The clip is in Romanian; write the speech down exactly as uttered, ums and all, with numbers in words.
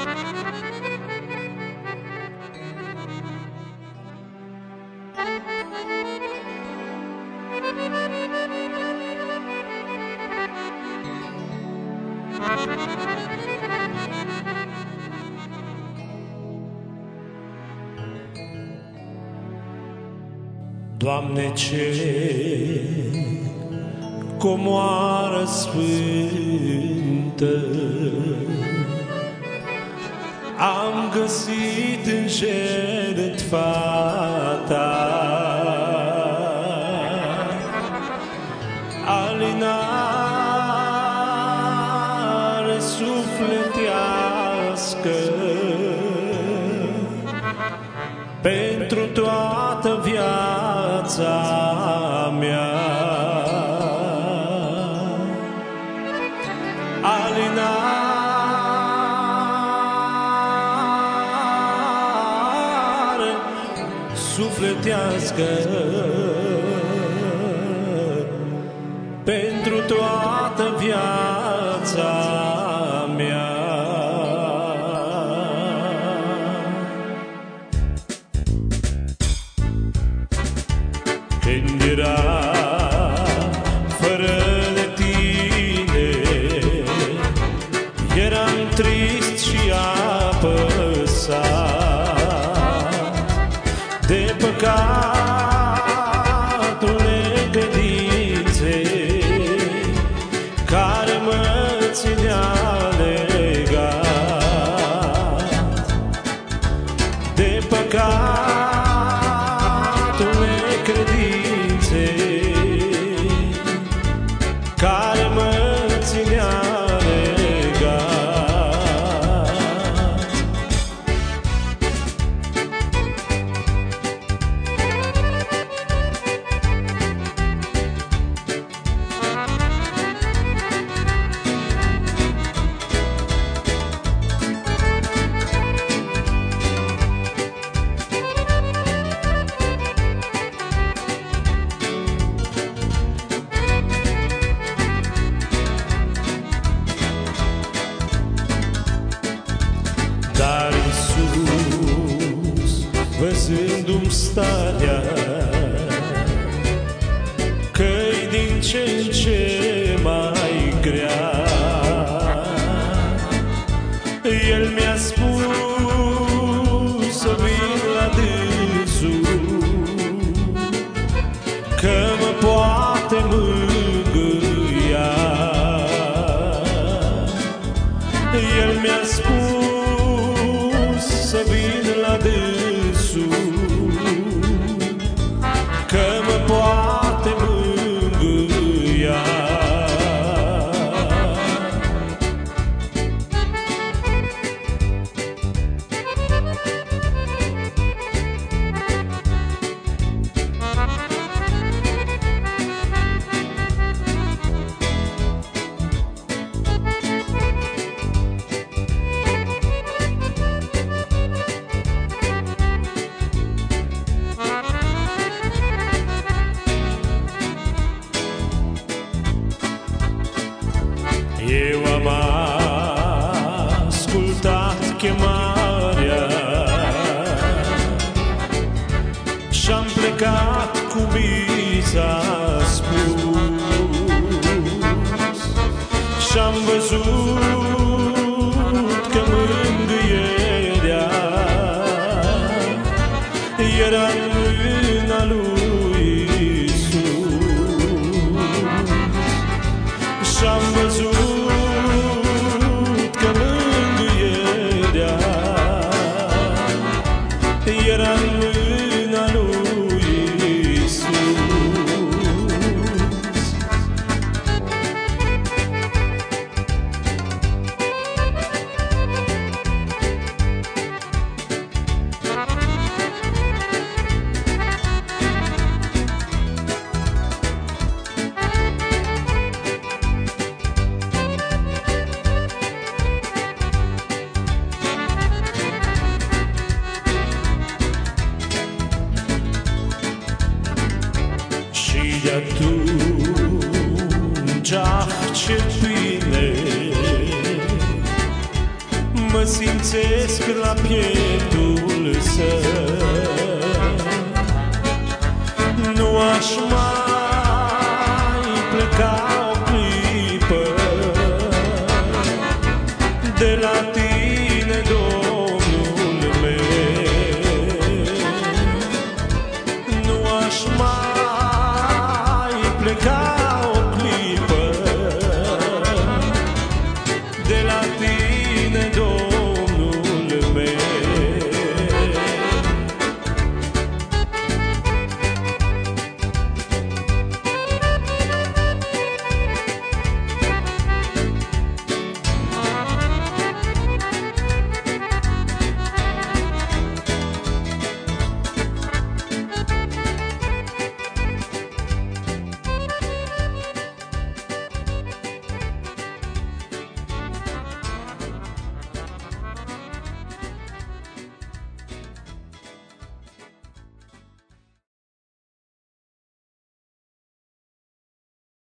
Doamne, ce comoară sfântă am găsit în jertfa Ta, alinare sufletească pentru toată viața mea, alinare sufletească pentru toată viața mea. Când era fără de Tine, eram trist și apăsat de păcatul necredinței care mă ținea legat, de păcatul necredinței care mă ținea legat. Dar Iisus, văzându-mi starea, că-i din ce în ce mai grea, El mi-a spus să vin la dânsul, că mă poate mângâia. El mi-a spus să vin la dânsul, că mă poate mângâia. Eu am ascultat chemarea și-am plecat cu vița spus, și-am văzut că mângâierea era în mâna lui Iisus, și-am văzut era în mâna lui Iisus. Și atunci, ah, ce bine mă simțesc la piept